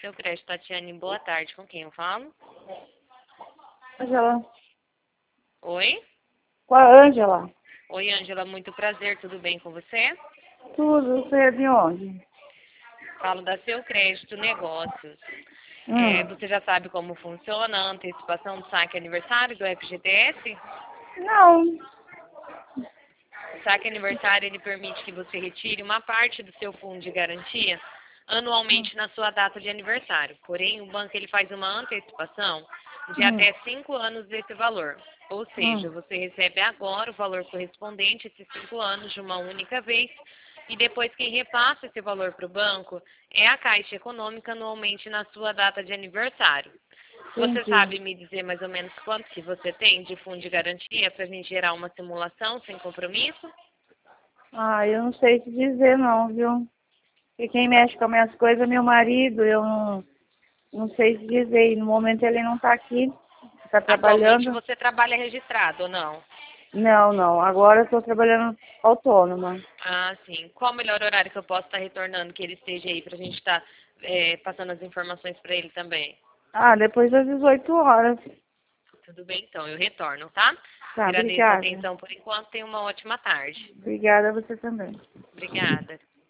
Seu crédito, Tatiane, boa tarde. Com quem eu falo? Ângela. Oi? Com a Ângela. Oi, Ângela, muito prazer. Tudo bem com você? Tudo, você é de onde? Falo da Seu Crédito Negócios. Hum. Você já sabe como funciona a antecipação do saque aniversário do FGTS? Não. O saque aniversário, ele permite que você retire uma parte do seu fundo de garantia anualmente na sua data de aniversário. Porém, o banco ele faz uma antecipação de até 5 anos desse valor. Ou seja, você recebe agora o valor correspondente a esses 5 anos de uma única vez e depois quem repassa esse valor para o banco é a Caixa Econômica anualmente na sua data de aniversário. Você Entendi. sabe me dizer mais ou menos quanto que você tem de fundo de garantia para a gente gerar uma simulação sem compromisso? Ah, eu não sei te dizer não, viu? Porque quem mexe com as minhas coisas é meu marido, eu não sei te dizer. E no momento ele não está aqui, está Atualmente trabalhando. você trabalha registrado ou não? Não. Agora eu estou trabalhando autônoma. Ah, sim. Qual o melhor horário que eu posso estar retornando que ele esteja aí para a gente estar passando as informações para ele também? Ah, depois das 18 horas. Tudo bem, então. Eu retorno, tá? Tá, Agradeço a obrigada. atenção por enquanto. Tenha uma ótima tarde. Obrigada a você também. Obrigada.